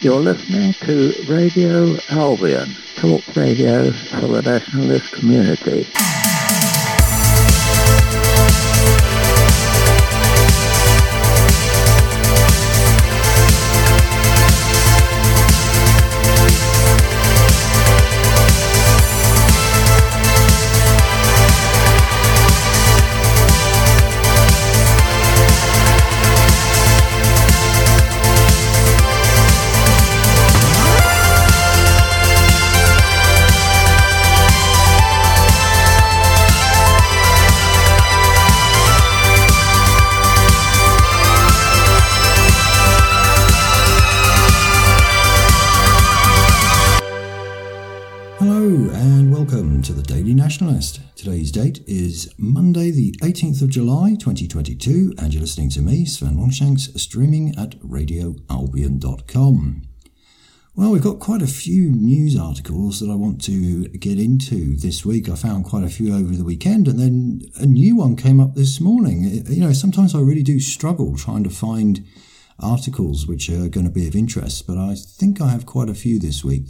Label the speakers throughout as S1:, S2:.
S1: You're listening to Radio Albion, talk radio for the nationalist community.
S2: To the Daily Nationalist. Today's date is Monday the 18th of July 2022 and you're listening to me, Sven Longshanks, streaming at radioalbion.com. Well, we've got quite a few news articles that I want to get into this week. I found quite a few over the weekend and then a new one came up this morning. Sometimes I really do struggle trying to find articles which are going to be of interest, but I think I have quite a few this week.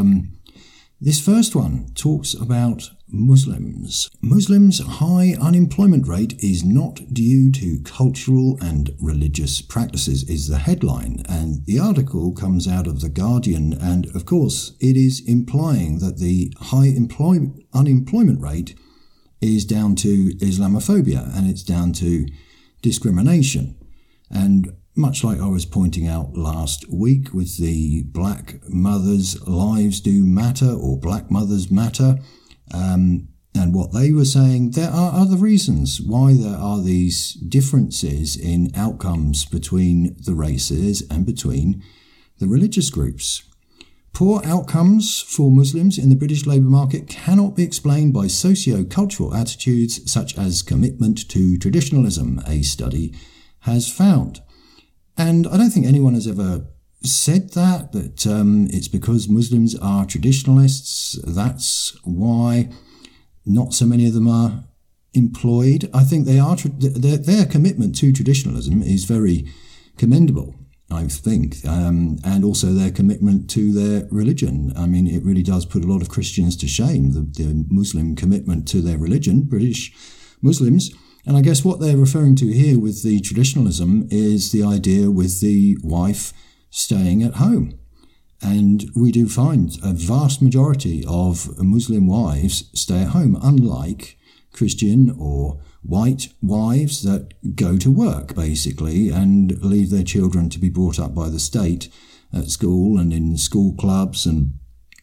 S2: This first one talks about Muslims. Muslims' high unemployment rate is not due to cultural and religious practices is the headline, and the article comes out of The Guardian, and of course it is implying that the high unemployment rate is down to Islamophobia and it's down to discrimination. And much like I was pointing out last week with the Black Mothers Lives Do Matter or Black Mothers Matter, and what they were saying, there are other reasons why there are these differences in outcomes between the races and between the religious groups. Poor outcomes for Muslims in the British labour market cannot be explained by socio-cultural attitudes such as commitment to traditionalism, a study has found. And I don't think anyone has ever said that it's because Muslims are traditionalists, that's why not so many of them are employed. I think their commitment to traditionalism is very commendable, I think, and also their commitment to their religion. I mean, it really does put a lot of Christians to shame, the Muslim commitment to their religion, British Muslims. And I guess what they're referring to here with the traditionalism is the idea with the wife staying at home. And we do find a vast majority of Muslim wives stay at home, unlike Christian or white wives that go to work, basically, and leave their children to be brought up by the state at school and in school clubs and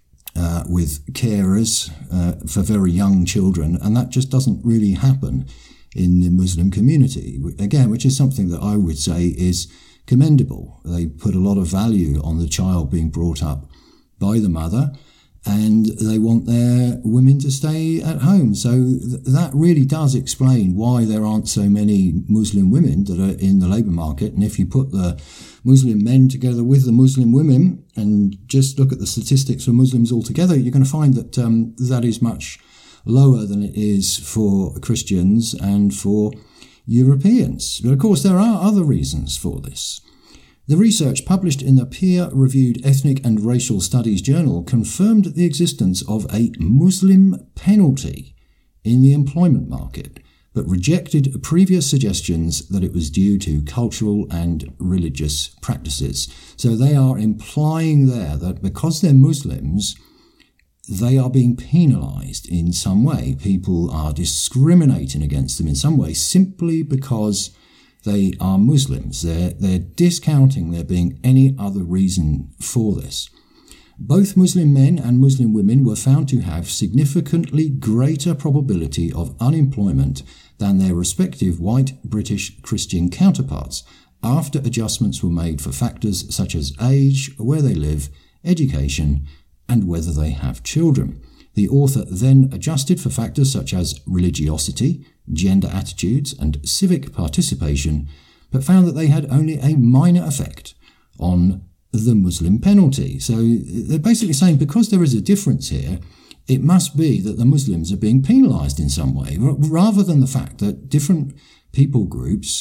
S2: with carers for very young children. And that just doesn't really happen in the Muslim community, again, which is something that I would say is commendable. They put a lot of value on the child being brought up by the mother, and they want their women to stay at home. So that really does explain why there aren't so many Muslim women that are in the labour market. And if you put the Muslim men together with the Muslim women and just look at the statistics for Muslims altogether, you're going to find that that is much lower than it is for Christians and for Europeans. But of course there are other reasons for this. The research published in the peer-reviewed Ethnic and Racial Studies journal confirmed the existence of a Muslim penalty in the employment market, but rejected previous suggestions that it was due to cultural and religious practices. So they are implying there that because they're Muslims, they are being penalised in some way. People are discriminating against them in some way simply because they are Muslims. They're discounting there being any other reason for this. Both Muslim men and Muslim women were found to have significantly greater probability of unemployment than their respective white British Christian counterparts after adjustments were made for factors such as age, where they live, education, and whether they have children. The author then adjusted for factors such as religiosity, gender attitudes, and civic participation, but found that they had only a minor effect on the Muslim penalty. So they're basically saying because there is a difference here, it must be that the Muslims are being penalised in some way, rather than the fact that different people groups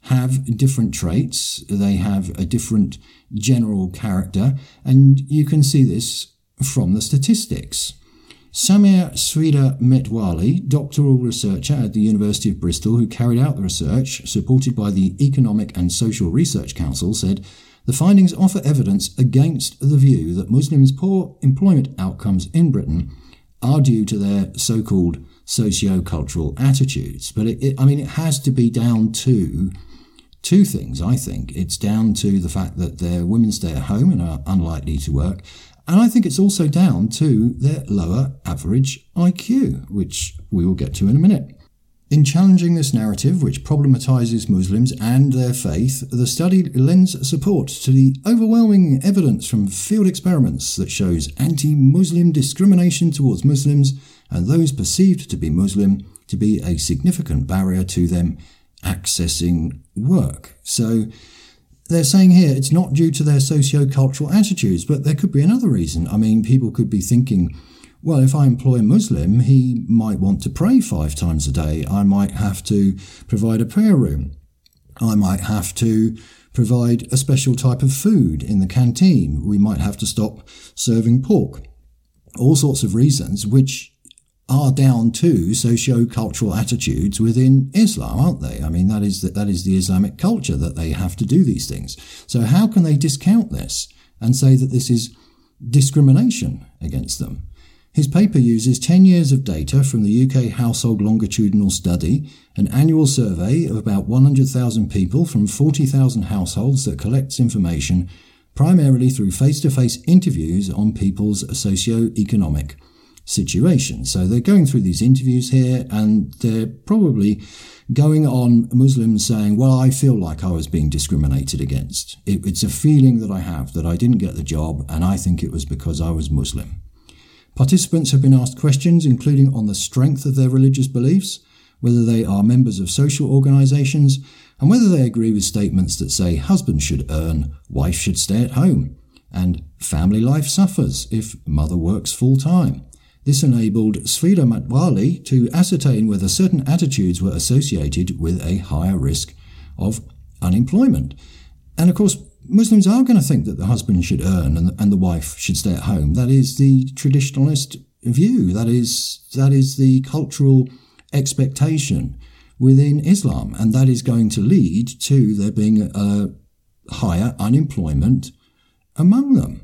S2: have different traits, they have a different general character, and you can see this from the statistics. Samir Sridhar Metwali, doctoral researcher at the University of Bristol who carried out the research, supported by the Economic and Social Research Council, said, "The findings offer evidence against the view that Muslims' poor employment outcomes in Britain are due to their so-called socio-cultural attitudes." But it has to be down to two things, I think. It's down to the fact that their women stay at home and are unlikely to work. And I think it's also down to their lower average IQ, which we will get to in a minute. In challenging this narrative, which problematizes Muslims and their faith, the study lends support to the overwhelming evidence from field experiments that shows anti-Muslim discrimination towards Muslims and those perceived to be Muslim to be a significant barrier to them accessing work. So they're saying here it's not due to their socio-cultural attitudes, but there could be another reason. I mean, people could be thinking, well, if I employ a Muslim, he might want to pray 5 times a day. I might have to provide a prayer room. I might have to provide a special type of food in the canteen. We might have to stop serving pork. All sorts of reasons which are down to socio-cultural attitudes within Islam, aren't they? I mean, that is the Islamic culture, that they have to do these things. So how can they discount this and say that this is discrimination against them? His paper uses 10 years of data from the UK Household Longitudinal Study, an annual survey of about 100,000 people from 40,000 households that collects information primarily through face-to-face interviews on people's socio-economic situation. So they're going through these interviews here, and they're probably going on Muslims saying, well, I feel like I was being discriminated against. It's a feeling that I have that I didn't get the job, and I think it was because I was Muslim. Participants have been asked questions including on the strength of their religious beliefs, whether they are members of social organisations, and whether they agree with statements that say husband should earn, wife should stay at home, and family life suffers if mother works full-time. This enabled Sridhar Metwali to ascertain whether certain attitudes were associated with a higher risk of unemployment. And of course, Muslims are going to think that the husband should earn and the wife should stay at home. That is the traditionalist view. That is the cultural expectation within Islam. And that is going to lead to there being a higher unemployment among them.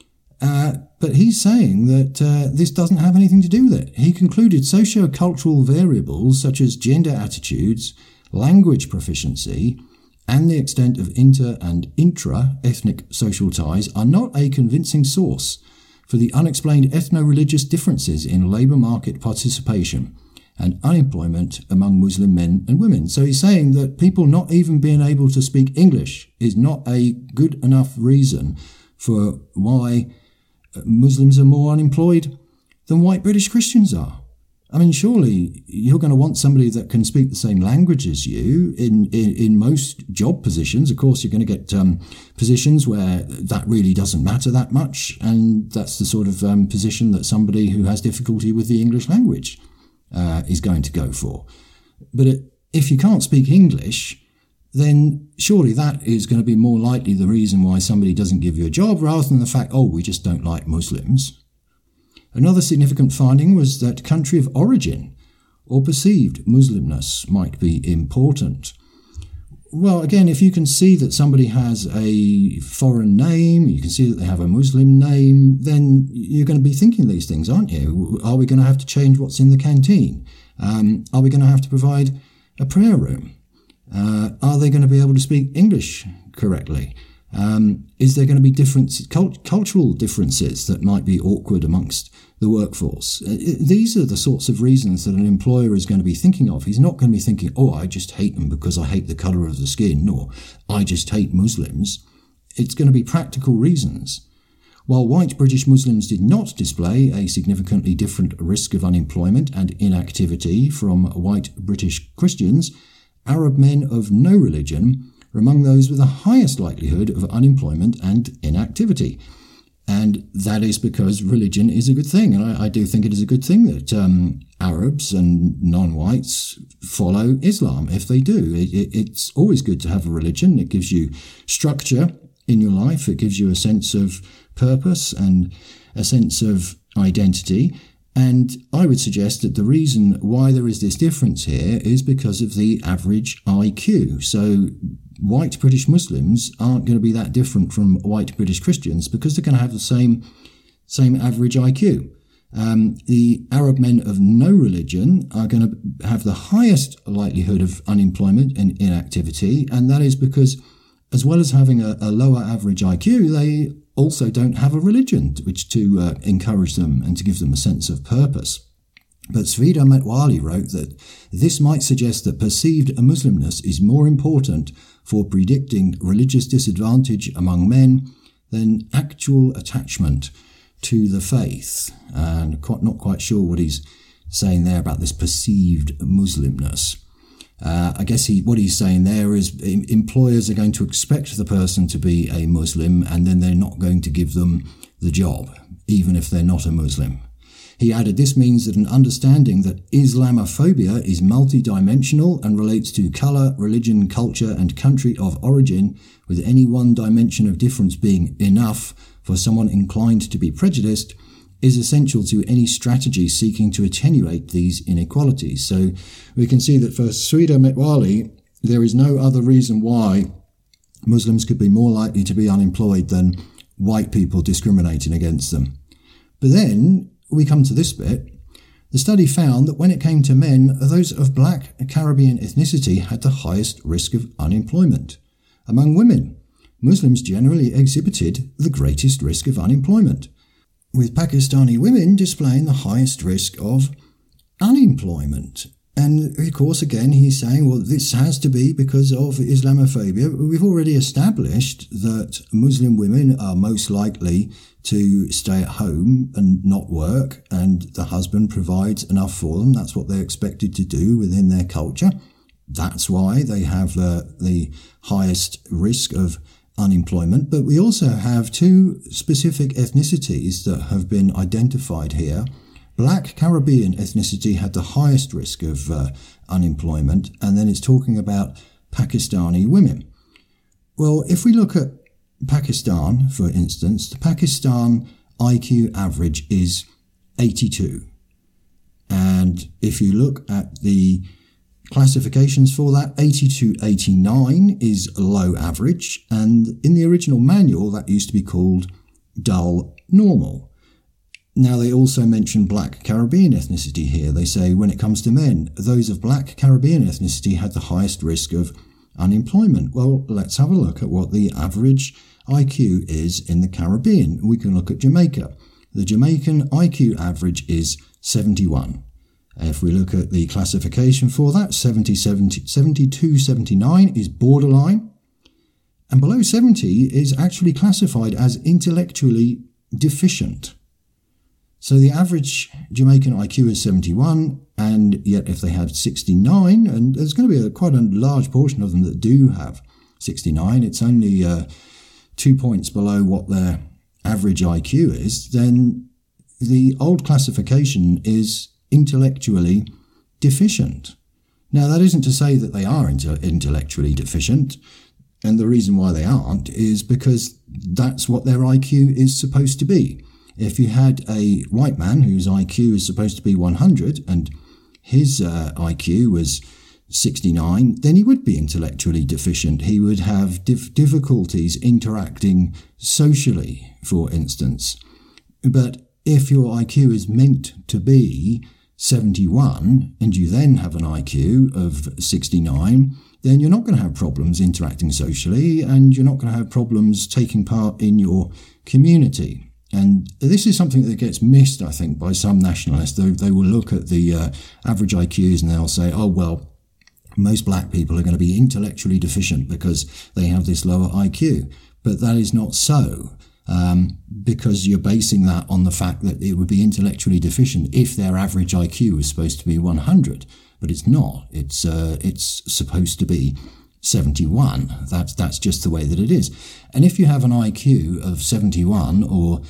S2: But he's saying that this doesn't have anything to do with it. He concluded socio-cultural variables such as gender attitudes, language proficiency, and the extent of inter- and intra-ethnic social ties are not a convincing source for the unexplained ethno-religious differences in labour market participation and unemployment among Muslim men and women. So he's saying that people not even being able to speak English is not a good enough reason for why Muslims are more unemployed than white British Christians are. I mean, surely you're going to want somebody that can speak the same language as you in most job positions. Of course, you're going to get positions where that really doesn't matter that much, and that's the sort of position that somebody who has difficulty with the English language is going to go for. But if you can't speak English, then surely that is going to be more likely the reason why somebody doesn't give you a job, rather than the fact, oh, we just don't like Muslims. Another significant finding was that country of origin or perceived Muslimness might be important. Well, again, if you can see that somebody has a foreign name, you can see that they have a Muslim name, then you're going to be thinking these things, aren't you? Are we going to have to change what's in the canteen? Are we going to have to provide a prayer room? Are they going to be able to speak English correctly? Is there going to be cultural differences that might be awkward amongst the workforce? These are the sorts of reasons that an employer is going to be thinking of. He's not going to be thinking, oh, I just hate them because I hate the colour of the skin, or I just hate Muslims. It's going to be practical reasons. While white British Muslims did not display a significantly different risk of unemployment and inactivity from white British Christians, Arab men of no religion were among those with the highest likelihood of unemployment and inactivity. And that is because religion is a good thing. And I do think it is a good thing that Arabs and non-whites follow Islam. If they do, it's always good to have a religion. It gives you structure in your life. It gives you a sense of purpose and a sense of identity. And I would suggest that the reason why there is this difference here is because of the average IQ. So white British Muslims aren't going to be that different from white British Christians because they're going to have the same average IQ. The Arab men of no religion are going to have the highest likelihood of unemployment and inactivity, and that is because, as well as having a lower average IQ, they also don't have a religion which to encourage them and to give them a sense of purpose. But Sfida Metwali wrote that this might suggest that perceived Muslimness is more important for predicting religious disadvantage among men than actual attachment to the faith. And not quite sure what he's saying there about this perceived Muslimness. I guess what he's saying there is employers are going to expect the person to be a Muslim, and then they're not going to give them the job, even if they're not a Muslim. He added, this means that an understanding that Islamophobia is multidimensional and relates to colour, religion, culture and country of origin, with any one dimension of difference being enough for someone inclined to be prejudiced, is essential to any strategy seeking to attenuate these inequalities. So we can see that for Sfida Metwali, there is no other reason why Muslims could be more likely to be unemployed than white people discriminating against them. But then we come to this bit. The study found that when it came to men, those of black Caribbean ethnicity had the highest risk of unemployment. Among women, Muslims generally exhibited the greatest risk of unemployment, with Pakistani women displaying the highest risk of unemployment. And of course, again, he's saying, well, this has to be because of Islamophobia. We've already established that Muslim women are most likely to stay at home and not work, and the husband provides enough for them. That's what they're expected to do within their culture. That's why they have the highest risk of unemployment. But we also have two specific ethnicities that have been identified here. Black Caribbean ethnicity had the highest risk of unemployment, and then it's talking about Pakistani women. Well, if we look at Pakistan, for instance, the Pakistan IQ average is 82. And if you look at the classifications for that, 80-89 is low average, and in the original manual that used to be called dull normal. Now they also mention black Caribbean ethnicity here. They say when it comes to men, those of black Caribbean ethnicity had the highest risk of unemployment. Well, let's have a look at what the average IQ is in the Caribbean. We can look at Jamaica. The Jamaican IQ average is 71. If we look at the classification for that, 72-79 is borderline, and below 70 is actually classified as intellectually deficient. So the average Jamaican IQ is 71, and yet if they had 69, and there's going to be quite a large portion of them that do have 69, it's only 2 points below what their average IQ is, then the old classification is intellectually deficient. Now, that isn't to say that they are intellectually deficient, and the reason why they aren't is because that's what their IQ is supposed to be. If you had a white man whose IQ is supposed to be 100 and his IQ was 69, then he would be intellectually deficient. He would have difficulties interacting socially, for instance. But if your IQ is meant to be 71 and you then have an IQ of 69, then you're not going to have problems interacting socially and you're not going to have problems taking part in your community. And this is something that gets missed, I think, by some nationalists. They will look at the average IQs and they'll say, oh, well, most black people are going to be intellectually deficient because they have this lower IQ. But that is not so, because you're basing that on the fact that it would be intellectually deficient if their average IQ was supposed to be 100. But it's not. It's supposed to be 71. That's just the way that it is. And if you have an IQ of 71 or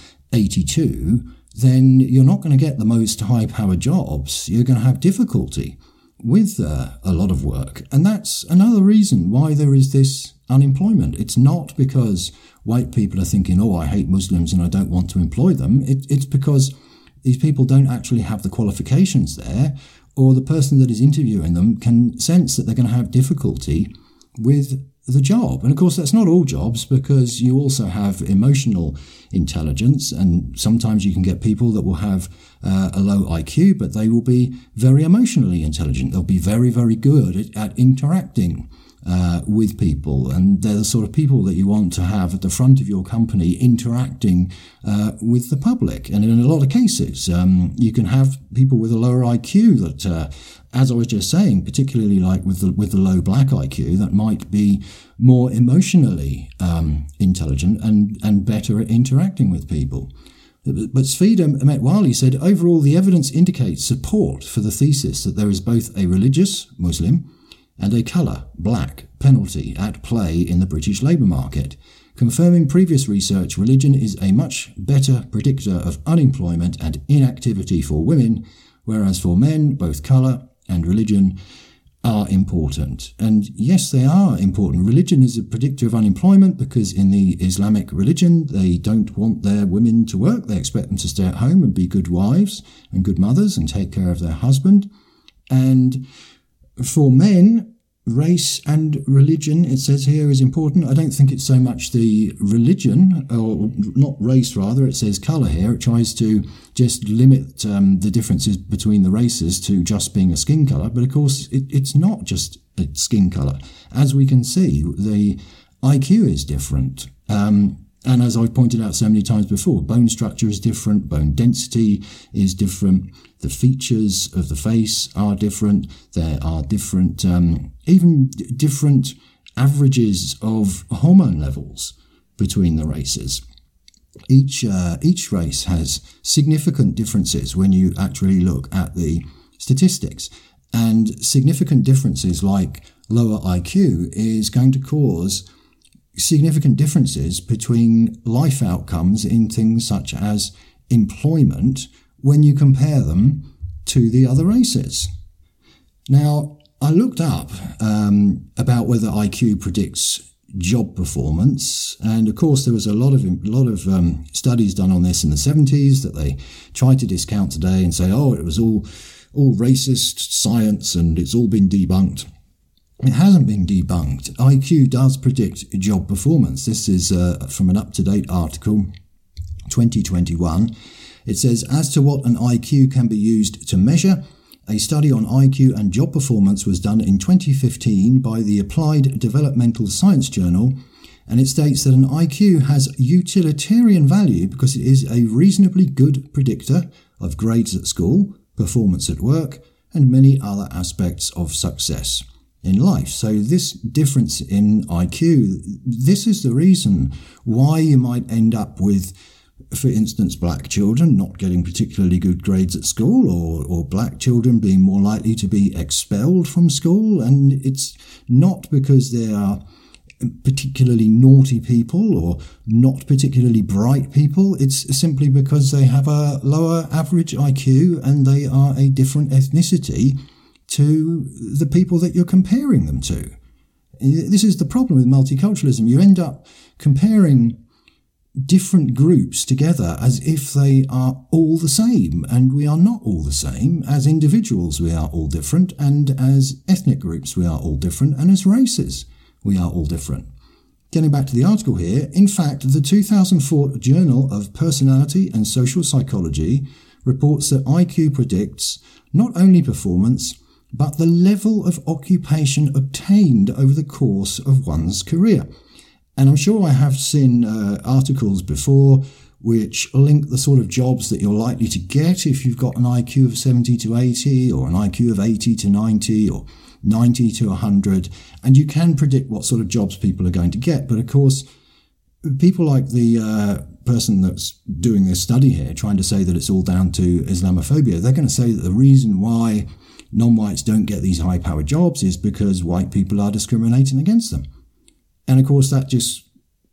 S2: 82, then you're not going to get the most high-powered jobs. You're going to have difficulty with a lot of work. And that's another reason why there is this unemployment. It's not because white people are thinking, oh, I hate Muslims and I don't want to employ them. It's because these people don't actually have the qualifications there, or the person that is interviewing them can sense that they're going to have difficulty with the job. And of course, that's not all jobs, because you also have emotional intelligence, and sometimes you can get people that will have a low IQ, but they will be very emotionally intelligent. They'll be very, very good at interacting with people, and they're the sort of people that you want to have at the front of your company interacting with the public. And in a lot of cases, you can have people with a lower IQ that, as I was just saying, particularly like with the low black IQ, that might be more emotionally intelligent and better at interacting with people. But Sfida Metwali said, overall, the evidence indicates support for the thesis that there is both a religious Muslim and a colour, black, penalty at play in the British labour market. Confirming previous research, religion is a much better predictor of unemployment and inactivity for women, whereas for men, both colour and religion are important. And yes, they are important. Religion is a predictor of unemployment because in the Islamic religion, they don't want their women to work. They expect them to stay at home and be good wives and good mothers and take care of their husband. And for men, race and religion, it says here, is important. I don't think it's so much the religion, or not race rather, it says colour here. It tries to just limit the differences between the races to just being a skin colour. But of course, it's not just a skin colour. As we can see, the IQ is different. And as I've pointed out so many times before, bone structure is different, bone density is different, the features of the face are different, there are different, even different averages of hormone levels between the races. Each race has significant differences when you actually look at the statistics. And significant differences like lower IQ is going to cause significant differences between life outcomes in things such as employment when you compare them to the other races. Now, I looked up about whether IQ predicts job performance, and of course there was a lot of studies done on this in the 70s that they tried to discount today and say, oh, it was all racist science and it's all been debunked. It hasn't been debunked. IQ does predict job performance. This is from an up-to-date article, 2021. It says, as to what an IQ can be used to measure, a study on IQ and job performance was done in 2015 by the Applied Developmental Science Journal, and it states that an IQ has utilitarian value because it is a reasonably good predictor of grades at school, performance at work, and many other aspects of success in life. So this difference in IQ, this is the reason why you might end up with, for instance, black children not getting particularly good grades at school, or black children being more likely to be expelled from school. And it's not because they are particularly naughty people or not particularly bright people. It's simply because they have a lower average IQ and they are a different ethnicity to the people that you're comparing them to. This is the problem with multiculturalism. You end up comparing different groups together as if they are all the same, and we are not all the same. As individuals, we are all different, and as ethnic groups, we are all different, and as races, we are all different. Getting back to the article here, in fact, the 2004 Journal of Personality and Social Psychology reports that IQ predicts not only performance, but the level of occupation obtained over the course of one's career. And I'm sure I have seen articles before which link the sort of jobs that you're likely to get if you've got an IQ of 70 to 80, or an IQ of 80 to 90, or 90 to 100, and you can predict what sort of jobs people are going to get. But of course, people like the person that's doing this study here, trying to say that it's all down to Islamophobia, they're going to say that the reason why non-whites don't get these high-powered jobs is because white people are discriminating against them. And of course, that just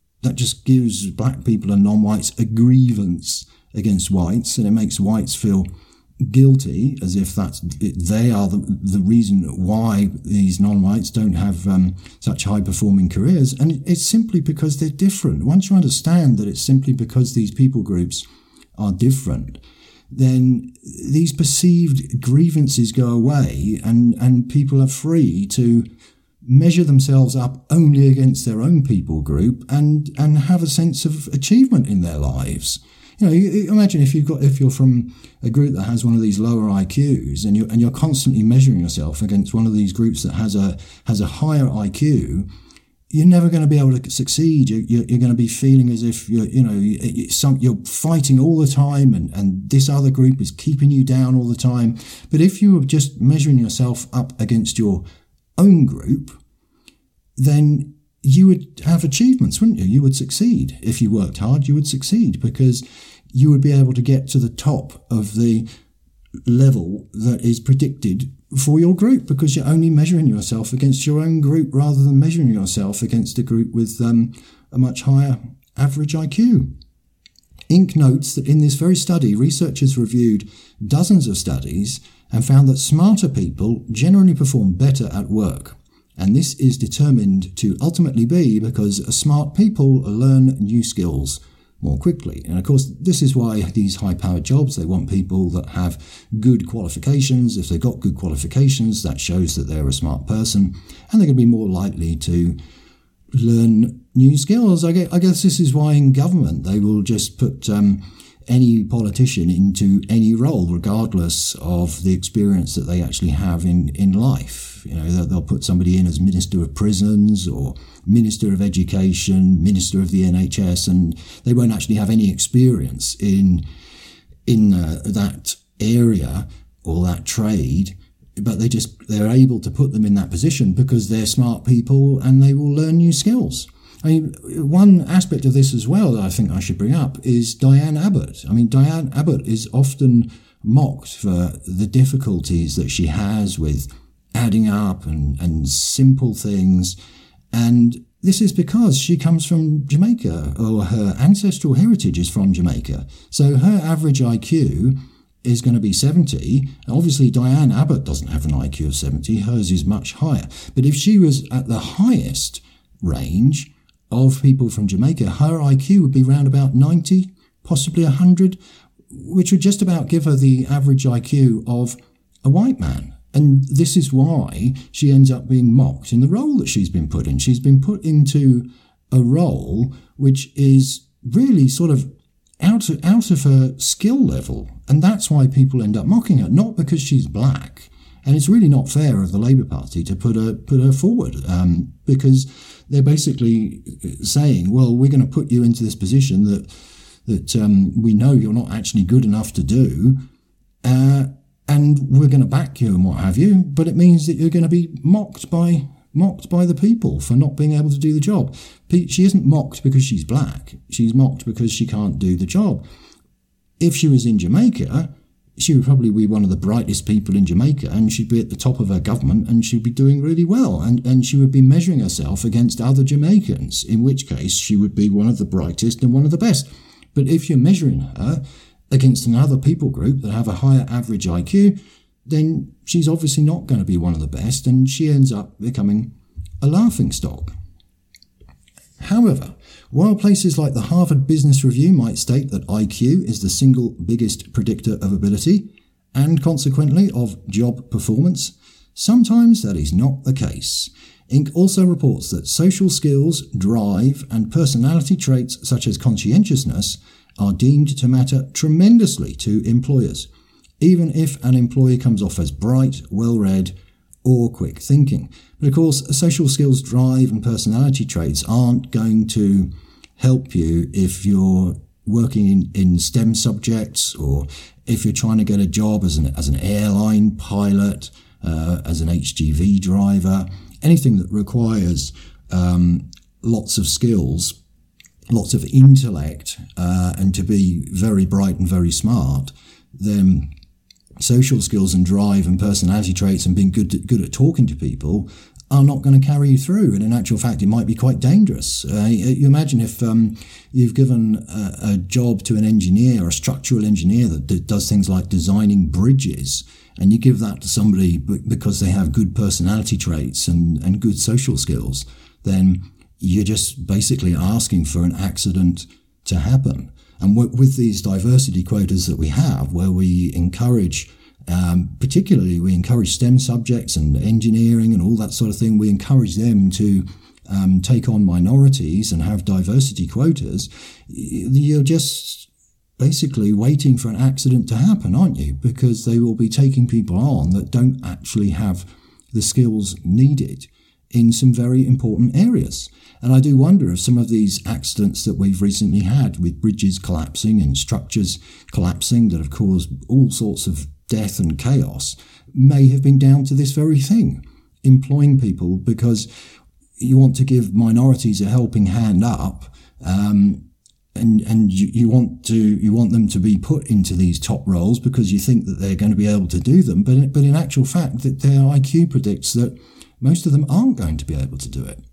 S2: gives black people and non-whites a grievance against whites, and it makes whites feel guilty, as if they are the reason why these non-whites don't have such high-performing careers. And it's simply because they're different. Once you understand that it's simply because these people groups are different, then these perceived grievances go away, and people are free to measure themselves up only against their own people group and have a sense of achievement in their lives. You imagine if you're from a group that has one of these lower IQs, and you're constantly measuring yourself against one of these groups that has a higher IQ, you're never going to be able to succeed. You're going to be feeling as if you're fighting all the time, and this other group is keeping you down all the time. But if you were just measuring yourself up against your own group, then you would have achievements, wouldn't you? You would succeed. If you worked hard, you would succeed, because you would be able to get to the top of the level that is predicted for your group, because you're only measuring yourself against your own group rather than measuring yourself against a group with a much higher average IQ. Inc. notes that in this very study, researchers reviewed dozens of studies and found that smarter people generally perform better at work. And this is determined to ultimately be because smart people learn new skills more quickly. And of course, this is why these high-powered jobs, they want people that have good qualifications. If they've got good qualifications, that shows that they're a smart person, and they're going to be more likely to learn new skills. I guess this is why in government they will just put any politician into any role, regardless of the experience that they actually have in life. They'll put somebody in as Minister of Prisons or Minister of Education, Minister of the NHS, and they won't actually have any experience in that area or that trade, but they're able to put them in that position because they're smart people and they will learn new skills. I mean, one aspect of this as well that I think I should bring up is Diane Abbott. I mean, Diane Abbott is often mocked for the difficulties that she has with adding up and simple things. And this is because she comes from Jamaica, or her ancestral heritage is from Jamaica. So her average IQ is going to be 70. Obviously, Diane Abbott doesn't have an IQ of 70. Hers is much higher. But if she was at the highest range of people from Jamaica, her IQ would be around about 90, possibly 100, which would just about give her the average IQ of a white man. And this is why she ends up being mocked in the role that she's been put in. She's been put into a role which is really sort of out of her skill level. And that's why people end up mocking her, not because she's black. And it's really not fair of the Labour Party to put her forward, because they're basically saying, well, we're going to put you into this position that we know you're not actually good enough to do, and we're going to back you and what have you, but it means that you're going to be mocked by the people for not being able to do the job. She isn't mocked because she's black. She's mocked because she can't do the job. If she was in Jamaica, she would probably be one of the brightest people in Jamaica, and she'd be at the top of her government, and she'd be doing really well, and she would be measuring herself against other Jamaicans, in which case she would be one of the brightest and one of the best. But if you're measuring her against another people group that have a higher average IQ, then she's obviously not going to be one of the best, and she ends up becoming a laughingstock. However, while places like the Harvard Business Review might state that IQ is the single biggest predictor of ability, and consequently of job performance, sometimes that is not the case. Inc. also reports that social skills, drive, and personality traits such as conscientiousness are deemed to matter tremendously to employers, even if an employee comes off as bright, well-read, or quick thinking. But of course, social skills, drive, and personality traits aren't going to help you if you're working in STEM subjects, or if you're trying to get a job as an airline pilot, as an HGV driver, anything that requires lots of skills, lots of intellect, and to be very bright and very smart, then social skills and drive and personality traits and being good at talking to people are not going to carry you through. And in actual fact, it might be quite dangerous. You imagine if you've given a job to an engineer, or a structural engineer that does things like designing bridges, and you give that to somebody because they have good personality traits and good social skills, then you're just basically asking for an accident to happen. And with these diversity quotas that we have, where we encourage, particularly we encourage STEM subjects and engineering and all that sort of thing, we encourage them to take on minorities and have diversity quotas, you're just basically waiting for an accident to happen, aren't you? Because they will be taking people on that don't actually have the skills needed in some very important areas. And I do wonder if some of these accidents that we've recently had with bridges collapsing and structures collapsing that have caused all sorts of death and chaos may have been down to this very thing, employing people because you want to give minorities a helping hand up, and you want them to be put into these top roles because you think that they're going to be able to do them, but in actual fact that their IQ predicts that most of them aren't going to be able to do it.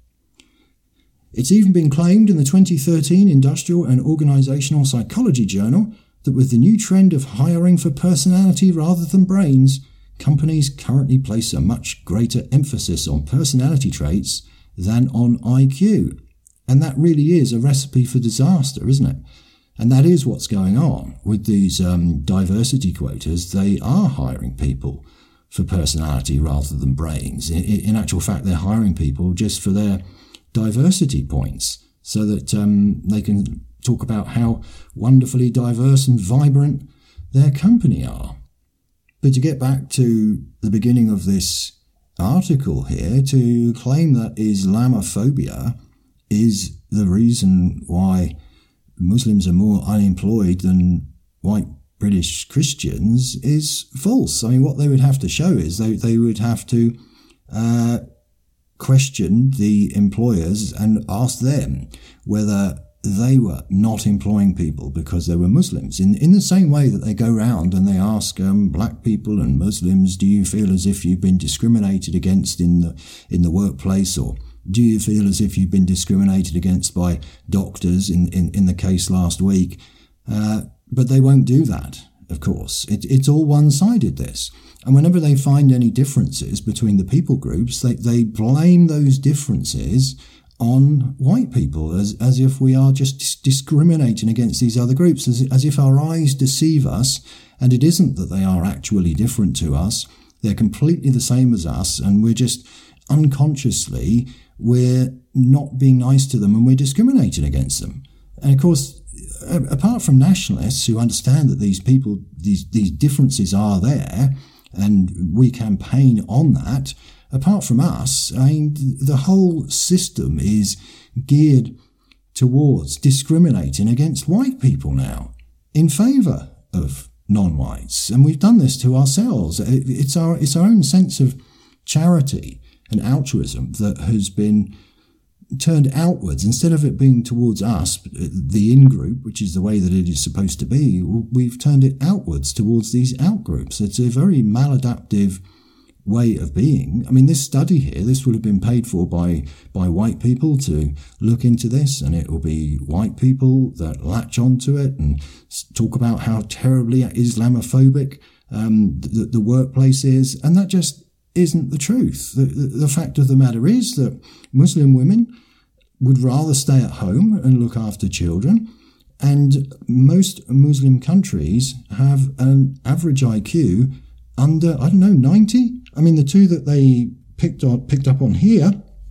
S2: It's even been claimed in the 2013 Industrial and Organizational Psychology Journal that with the new trend of hiring for personality rather than brains, companies currently place a much greater emphasis on personality traits than on IQ. And that really is a recipe for disaster, isn't it? And that is what's going on with these diversity quotas. They are hiring people for personality rather than brains. In actual fact, they're hiring people just for their diversity points so that they can talk about how wonderfully diverse and vibrant their company are. But to get back to the beginning of this article here, to claim that Islamophobia is the reason why Muslims are more unemployed than white British Christians is false. I mean, what they would have to show is they would have to question the employers and ask them whether they were not employing people because they were Muslims. In the same way that they go round and they ask black people and Muslims, do you feel as if you've been discriminated against in the workplace, or do you feel as if you've been discriminated against by doctors in the case last week? But they won't do that, of course. It's all one-sided, this. And whenever they find any differences between the people groups, they blame those differences on white people, as if we are just discriminating against these other groups, as if our eyes deceive us, and it isn't that they are actually different to us. They're completely the same as us, and we're just unconsciously, we're not being nice to them and we're discriminating against them. And of course, apart from nationalists who understand that these people, these differences are there, and we campaign on that, apart from us, I mean, the whole system is geared towards discriminating against white people now in favour of non-whites. And we've done this to ourselves. It's our own sense of charity and altruism that has been turned outwards. Instead of it being towards us, the in-group, which is the way that it is supposed to be, we've turned it outwards towards these out-groups. It's a very maladaptive way of being. I mean, this study here, this will have been paid for by white people to look into this, and it will be white people that latch onto it and talk about how terribly Islamophobic the workplace is, and that just isn't the truth. The fact of the matter is that Muslim women would rather stay at home and look after children, and most Muslim countries have an average IQ under, 90? I mean, the two that they picked up on here,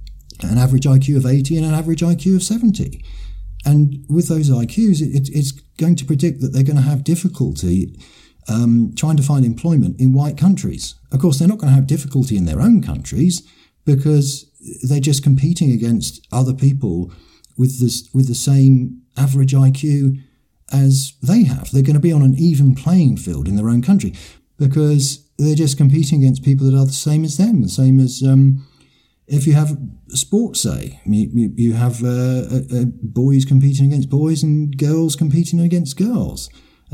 S2: an average IQ of 80 and an average IQ of 70. And with those IQs, it's going to predict that they're going to have difficulty trying to find employment in white countries. Of course, they're not going to have difficulty in their own countries because they're just competing against other people with the same average IQ as they have. They're going to be on an even playing field in their own country because they're just competing against people that are the same as them, the same as if you have sports, say. You have boys competing against boys and girls competing against girls.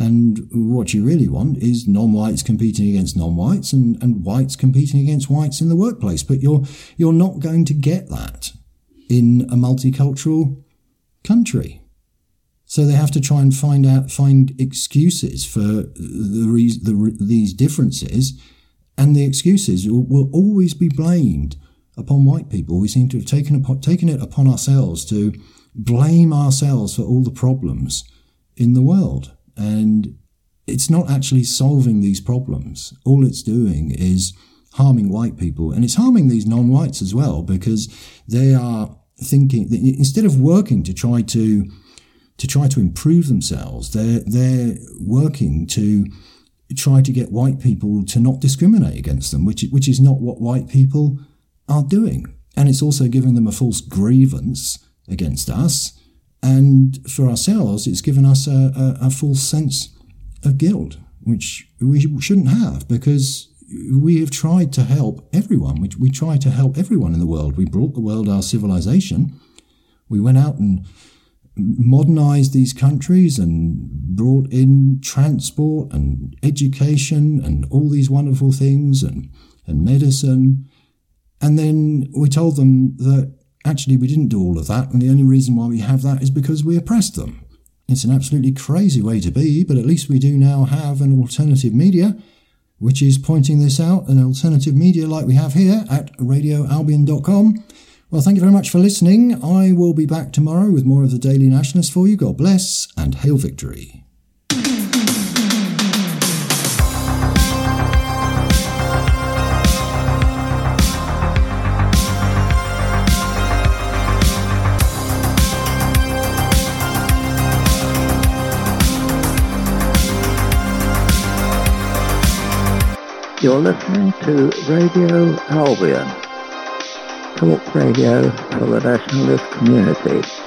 S2: And what you really want is non-whites competing against non-whites and whites competing against whites in the workplace. But you're not going to get that in a multicultural country. So they have to try and find excuses for these differences, and the excuses will always be blamed upon white people. We seem to have taken it upon ourselves to blame ourselves for all the problems in the world. And it's not actually solving these problems. All it's doing is harming white people, and it's harming these non-whites as well, because they are thinking that instead of working to try to improve themselves, they're working to try to get white people to not discriminate against them, which is not what white people are doing. And it's also giving them a false grievance against us. And for ourselves, it's given us a false sense of guilt, which we shouldn't have, because we have tried to help everyone. We tried to help everyone in the world. We brought the world our civilization. We went out and modernized these countries and brought in transport and education and all these wonderful things and medicine. And then we told them that actually we didn't do all of that, and the only reason why we have that is because we oppressed them. It's an absolutely crazy way to be, but at least we do now have an alternative media which is pointing this out, an alternative media like we have here at radioalbion.com. Well, thank you very much for listening. I will be back tomorrow with more of the Daily Nationalist for you. God bless, and hail victory.
S1: You're listening to Radio Albion, talk radio for the nationalist community.